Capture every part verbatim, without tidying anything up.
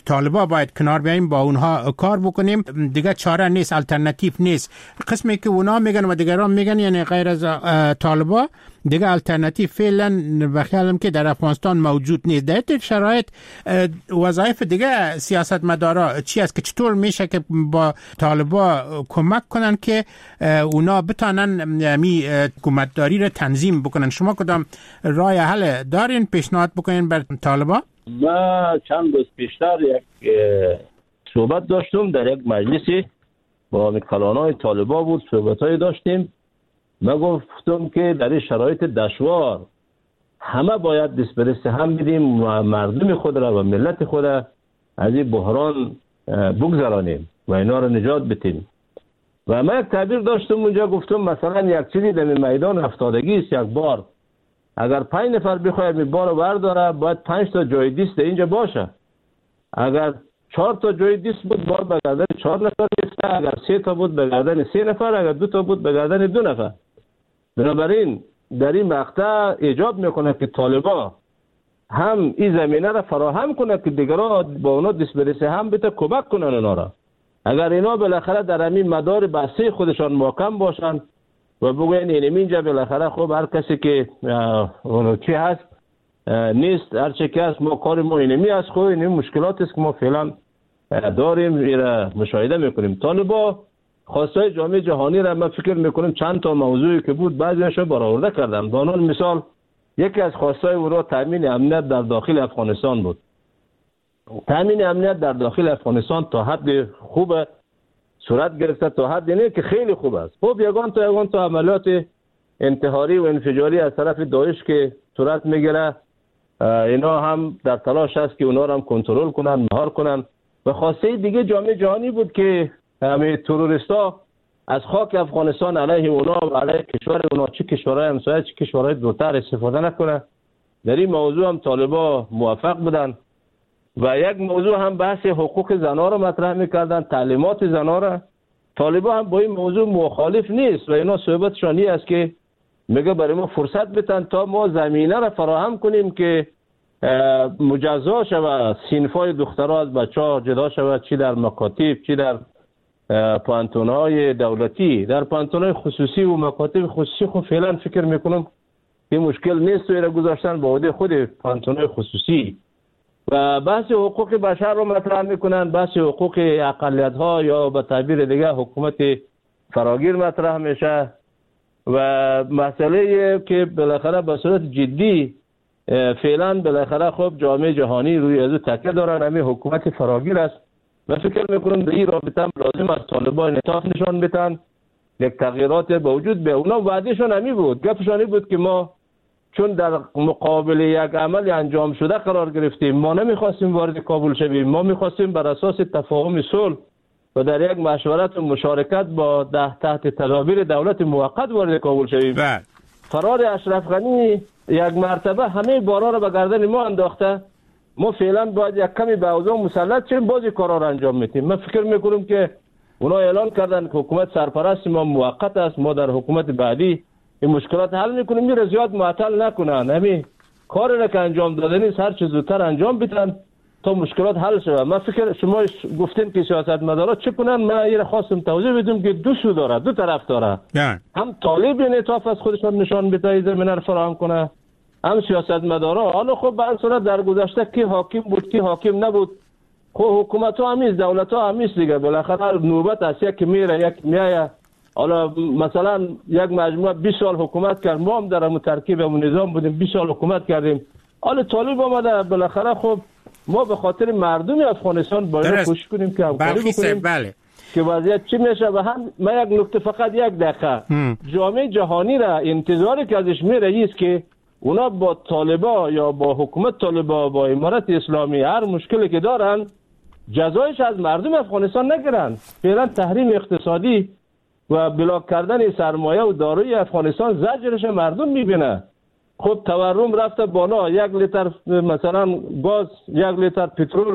طالبا باید کنار بیاییم، با اونها کار بکنیم. دیگه چاره نیست، الटरनेटिव نیست. قسمی که اونا میگن و دیگران میگن یعنی غیر از طالبا دیگه الटरनेटिव فعلا بخیالم که در افغانستان موجود نیست. در این شرایط وظایف دیگه سیاستمدارا چی است که چطور میشه که با طالبا کمک کنن که اونا بتانن می حکومتداری رو تنظیم بکنن؟ شما کدام راه حل دارین پیشنهاد بکنین بر طالبا؟ ما چند روز پیشتر یک صحبت داشتم در یک مجلسی با کلانای طالبا بود، صحبتای داشتیم. ما گفتم که در این شرایط دشوار همه باید دست به دست هم بدیم و مردم خود را و ملت خود را از این بحران بگذرانیم و اینا را نجات بدیم. و ما یک تعبیر داشتم اونجا، گفتم مثلا یک چیزی در میدان افتادگی است، یک بار اگر پنج نفر بخواید می بار برداره باید پنج تا جای دیست اینجا باشه. اگر چهار تا جای دیست بود بار به گردن چهار نفر نیسته، اگر سه تا بود به گردن سه نفر، اگر دو تا بود به گردن دو نفر. بنابراین در این مقطع ایجاب میکنه که طالبا هم این زمینه را فراهم کنه که دیگران با اونا دست به دست هم بده کمک کنن اونا را. اگر اینا بالاخره در همین مدار بسته خودشان محکم باشن و بگوین این اینجا بالاخره خب هر کسی که اونو چی هست نیست، هر چی که هست ما کار ما اینمی هست، خب این مشکلات است که ما فعلا داریم ایره مشاهده میکنیم. طالبا خواستای جامعه جهانی را ما فکر میکنیم چند تا موضوعی که بود بعضیش رو برآورده کردم. به عنوان مثال یکی از خواستای او را تامین امنیت در داخل افغانستان بود. تامین امنیت در داخل افغانستان تا حد خوبه صورت گرفته، تا حد نه که خیلی خوب است. خب یگان تا یگان تا عملیات انتحاری و انفجاری از طرف داعش که صورت میگیره، اینا هم در تلاش است که اونا را هم کنترل کنن، مهار کنن. و خواسته دیگه جامعه جهانی بود که همه تروریستا از خاک افغانستان علیه اونا و علیه کشور اونا، چه کشورهای همسایه چه کشورهای دورتر استفاده نکنه. در این موضوع هم طالبا موفق بودن. و یک موضوع هم بحث حقوق زنها را مطرح میکردن، تعلیمات زنها را. طالبا هم با این موضوع مخالف نیست و اینا صحبتشان این است که میگه برای ما فرصت بتن تا ما زمینه را فراهم کنیم که مجزا شود صنفای دخترها از بچه‌ها جدا شود، چی در مکاتب چی در پانتون‌های دولتی. در پانتون‌های خصوصی و مکاتب خصوصی خب فعلا فکر میکنم که مشکل نیست و اینا گذاشتن با عهده خود پانتون‌های خصوصی. و بحث حقوق بشر رو مطرح میکنن، بحث حقوق اقلیت‌ها یا به تعبیر دیگه حکومت فراگیر مطرح میشه. و مسئله که بالاخره به صورت جدی فعلا بالاخره خب جامعه جهانی روی ازو تکیه دارن، همین حکومت فراگیر است. و فکر میکنم در این رابطه لازم است طالبان انعطاف نشان بدن، یک تغییرات به وجود به اونا. وعدهشون همین بود، گپشون بود که ما چون در مقابل یک عمل انجام شده قرار گرفتیم، ما نمیخواستیم وارد کابل شویم، ما میخواستیم بر اساس تفاهم صلح و در یک مشورت و مشارکت با ده تحت تدابیر دولت موقت وارد کابل شویم. فرار اشرف غنی یک مرتبه همه بارا را به گردن ما انداخته. ما فعلا باید یک کمی به اوضاع مسلط شیم، بازی کارا را انجام میدیم. من فکر میکنم که اونا اعلان کردن که حکومت سرپرست ما موقت است، ما در حکومت بعدی این مشکلات حل میکنیم. میره زیاد معطل نکنن، همین کاری را که انجام داده نیست هر چه زودتر انجام بدن تا مشکلات حل شود. من فکر شما گفتین که سیاستمدارا چه کنن، من این خواستم توضیح بدم که دو سو داره، دو طرف داره. هم طالب انعطاف از خودشون نشان بده زمینه رو فراهم کنه، هم سیاستمدارا. حالا خب به هر صورت در گذشته کی حاکم بود کی حاکم نبود، خب حکومت ها همیست، دولت ها همیست دیگه. بالاخره نوبت است یک میره یک میایه. حالا مثلا یک مجموعه بیست سال حکومت کرد، ما هم در همون ترکیب همون نظام بودیم، بیست سال حکومت کردیم. حالا طالب آمده، بالاخره خب ما به خاطر مردم افغانستان باید کوشش کنیم که همکاری بکنیم بله. که وضعیت چی میشه. و هم ما یک نکته فقط یک دقیقه جامعه جهانی را انتظاری که ازش میره است که اونا با طالبا یا با حکومت طالبا با امارت اسلامی هر مشکلی که دارن جزایش از مردم افغانستان نگیرن. فعلا تحریم اقتصادی و بلاک کردن سرمایه و دارایی افغانستان زجرش مردم میبینه. خب تورم رفته بالا، یک لیتر مثلا گاز، یک لیتر پترول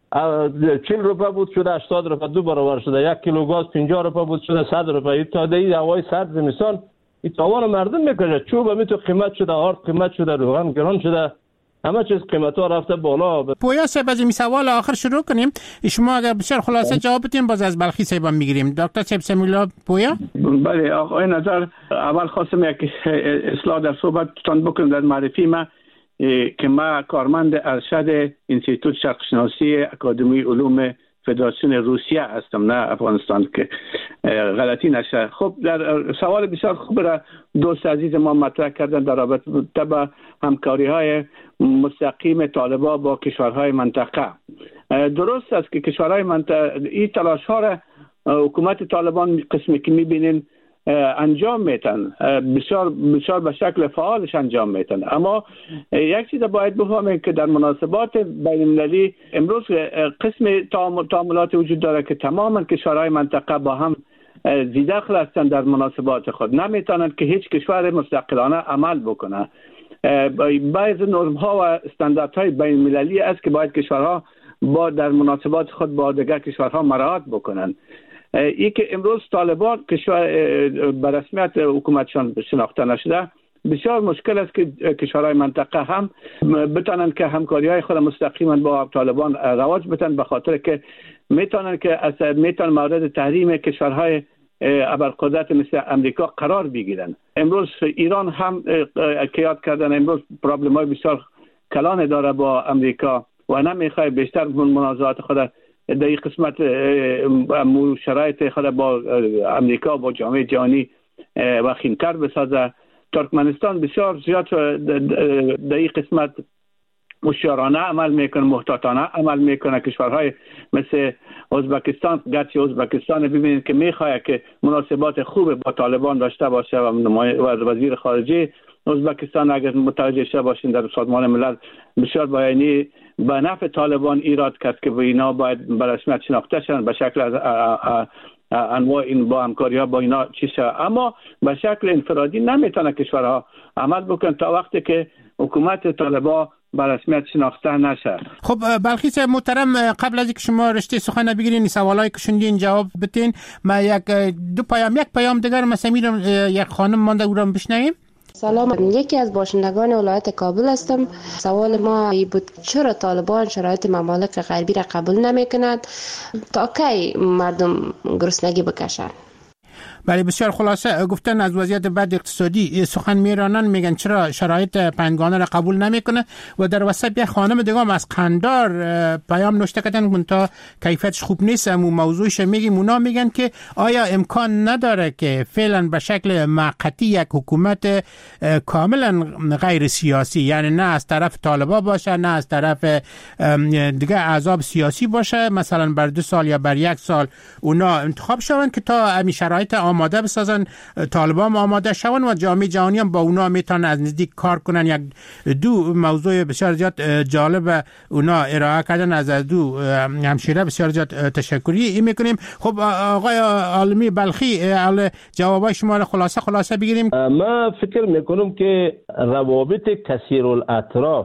چهل روپه بود شده هشتاد روپه، دو برابر شده. یک کیلو گاز پنجاه روپه بود شده صد روپه. این تا دی هوای سرد زمستان این تاوان مردم میکشه. چوب می تو قیمت شده، آرد قیمت شده، روغن گران شده. همه چیز قیمت ها رفته بالا. پویا صاحب از این سوال آخر شروع کنیم، شما اگر بسیار خلاصه جواب بدین باز از بلخی صاحب میگیریم. دکتر صاحب سمیلا پویا. بله آقای نظر، اول خواستم یک اصلاح در صحبتتان بکنم در معرفی ما که ما کارمند ارشد انستیتوت شرق شناسی اکادمی علوم فدراسیون روسیه هستم، نه افغانستان، که غلطی نشه. خب در سوال بسیار خوب را دوست عزیز ما مطرح کردن در رابطه با همکاری های مستقیم طالبان با کشورهای منطقه. درست است که کشورهای منطقه این تلاش ها را حکومت طالبان قسمی که میبینین انجام میتن، بسیار بسیار به شکل فعالش انجام میتن. اما یک چیز باید بفهمیم که در مناسبات بین المللی امروز قسم تعاملات وجود داره که تماما کشورهای منطقه با هم زیدخل هستند در مناسبات خود، نمیتونند که هیچ کشور مستقلانه عمل بکنه. بعضی نرم ها و استانداردهای بین المللی است که باید کشورها با در مناسبات خود با دیگر کشورها مراعات بکنند. ای که امروز طالبان کشور به رسمیت حکومتشان شناخته نشده، بسیار مشکل است که کشورهای منطقه هم بتانند که همکاری های خود مستقیما با طالبان رواج بدن، به خاطر که میتونن که از میتونن مورد تحریم کشورهای ابرقدرت مثل امریکا قرار بگیرن. امروز ایران هم که یاد کردن امروز پرابلم های بسیار کلان داره با امریکا و نمیخواد بیشتر منازعات خود در این قسمت شرایط خود با امریکا با جامعه جهانی وخیم‌تر بسازه. ترکمنستان بسیار زیاد در این قسمت هوشیارانه عمل میکنه، محتاطانه عمل میکنه. کشورهای مثل ازبکستان، گرچه ازبکستان ببینید که میخواد که مناسبات خوب با طالبان داشته باشه و وزیر خارجه ازبکستان اگر متوجه شده باشین در سازمان ملل بسیار بیانی به نفع طالبان ایراد کرد که اینا باید به رسمیت شناخته شدن به شکل از انواع این با همکاری ها با اینا چی شد. اما به شکل انفرادی نمیتونه کشورها عمل بکنن تا وقتی که حکومت طالبان به رسمیت شناخته نشه. خب بلخی صاحب محترم، قبل از اینکه شما رشته سخن بگیرین سوالایی که شنیدین جواب بدین، ما یک دو پیام یک پیام دیگر مثلا میرم یک خانم مانده او را بشنویم. سلام، یکی از باشندگان ولایت کابل هستم. سوال ما ای بود چرا طالبان شرایط ممالک غربی را قبول نمی کند؟ تا کی مردم گرسنگی بکشند؟ بله بسیار خلاصه گفتن از وضعیت بد اقتصادی سخن میرانن، میگن چرا شرایط پنگانه را قبول نمیکنه. و در وسط یک خانم دیگه هم از قندار پیام نوشته کردن که تا کیفیتش خوب نیست، امو موضوعش میگیم. اونا میگن که آیا امکان نداره که فعلا به شکل موقتی یک حکومت کاملا غیر سیاسی، یعنی نه از طرف طالبان باشه نه از طرف دیگه احزاب سیاسی باشه، مثلا بر دو سال یا بر یک سال اونا انتخاب شون که تا امی شرایط آماده بسازن، طالبان آماده شون و جامعه جهانی هم با اونا میتونن از نزدیک کار کنن. یک دو موضوع بسیار زیاد جالب اونا ارائه کردن، از دو همشیره بسیار زیاد تشکری این میکنیم. خب آقای عالمی بلخی، جوابای شما رو خلاصه خلاصه بگیریم. ما فکر میکنم که روابط کثیر الاطراف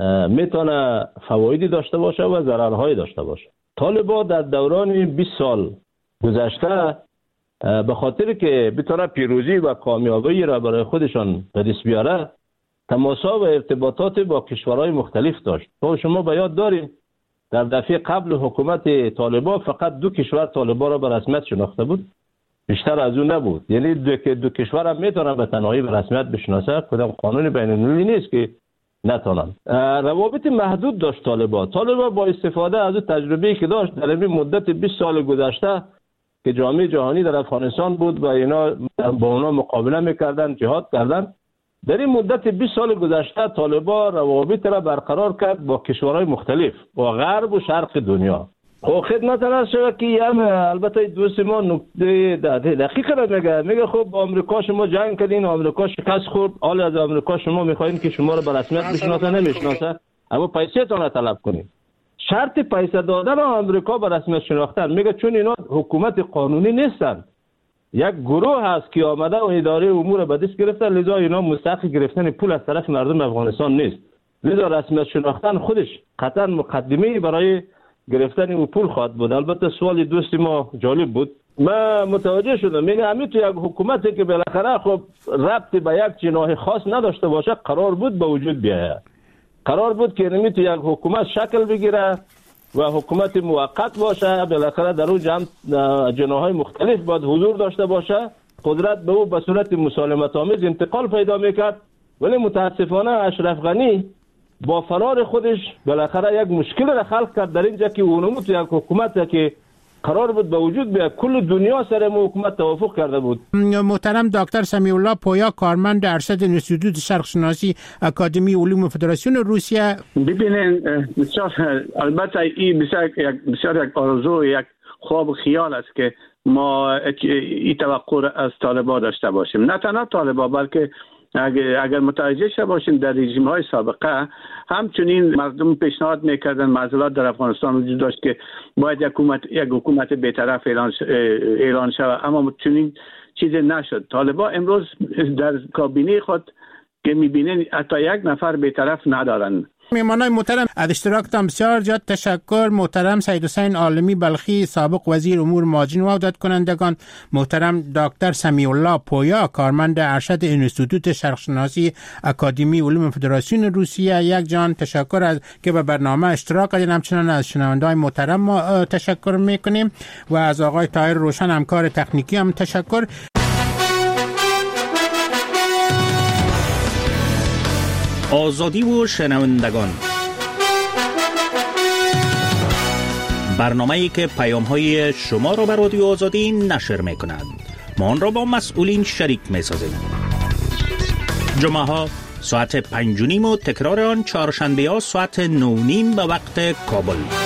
میتونه فوایدی داشته باشه و ضررهایی داشته باشه. طالبان در دوران بیست سال گذشته به خاطر که بتونه پیروزی و کامیابی را برای خودشان به دست بیاره، تماسا و ارتباطات با کشورهای مختلف داشت. تو شما به یاد دارید در دفعه قبل حکومت طالبان فقط دو کشور طالبان را به رسمیت شناخته بود، بیشتر از اون نبود. یعنی دو, دو کشور هم میتونن به تنهایی به رسمیت بشناسه، کدام قانون بین المللی نیست که نتونن. روابط محدود داشت طالبان. طالبان با استفاده از تجربه‌ای که داشت در این مدت بیست سال گذشته که جامعه جهانی در افغانستان بود و اینا با اونا مقابله میکردن، جهاد کردن، در این مدت بیست سال گذشته طالبان روابط را برقرار کرد با کشورهای مختلف، با غرب و شرق دنیا. خب خدمت عرض شود که هم البته دوست ما نکته دقیق را میگه، میگه خب با آمریکا شما جنگ کردین، آمریکا شکست خورد، حالا از آمریکا شما میخواین که شما را به رسمیت بشناسه، نمیشناسه، اما پیسه تون را طلب کنین. شرط پیسه دادن آمریکا به رسمیت شناختن، میگه چون اینا حکومت قانونی نیستن، یک گروه هست که آمده و اداره امور به دست گرفتن، لذا اینا مستحق گرفتن پول از طرف مردم افغانستان نیست، لذا رسمیت شناختن خودش قطعا مقدمه برای گرفتن اون پول خواهد بود. البته سوال دوست ما جالب بود، من متوجه شدم. میگه همین تو یک حکومتی که بالاخره خب ربط به یک جناح خاص نداشته باشه قرار بود به وجود بیاید. قرار بود که نمی تو یک حکومت شکل بگیره و حکومت موقت باشه، بالاخره در اون جمع جناح‌های مختلف باید حضور داشته باشه، قدرت به او به صورت مسالمت آمیز انتقال پیدا میکرد. ولی متاسفانه اشرف غنی با فرار خودش بالاخره یک مشکل را خلق کرد در اینجا که اونمو تو یک حکومت که قرار بود به وجود بیاد کل دنیا سر مو حکومت توافق کرده بود. محترم دکتر سمیع الله پویا، کارمند ارشد انستیتوت شرق شناسی اکادمی علوم فدراسیون روسیه. ببینین بسیار البته این بسیار یک بسیار یک آرزو، یک خواب و خیال است که ما این توقع را از طالبان داشته باشیم. نه تنها طالبان بلکه اگر, اگر متوجه شده باشیم در رژیم های سابقه همچنین مردم پیشنهاد میکردن، معضلات در افغانستان وجود داشت که باید یک حکومت یک حکومت بی‌طرف اعلان اعلان شود، اما چنین چیزی نشد. طالبان امروز در کابینه خود که میبینین حتی یک نفر بی‌طرف ندارن. میمانای محترم از اشتراکتان بسیار زیاد تشکر. محترم سید حسین عالمی بلخی، سابق وزیر امور مهاجرین و عودت کنندگان، محترم دکتر سمیع الله پویا، کارمند ارشد انستیتوت شرق شناسی اکادمی علوم فدراسیون روسیه، یک جان تشکر از که به برنامه اشتراک کردین. همچنان از شنونده‌های محترم ما تشکر میکنیم و از آقای طاهر روشن همکار تکنیکی هم تشکر. آزادی و شنوندگان، برنامه‌ای که پیام‌های شما را به رادیو آزادی نشر می‌کند. ما آن را با مسئولین شریک می‌سازیم. جمعه‌ها ساعت پنج و نیم و تکرار آن چهارشنبه‌ها ساعت نه و نیم به وقت کابل.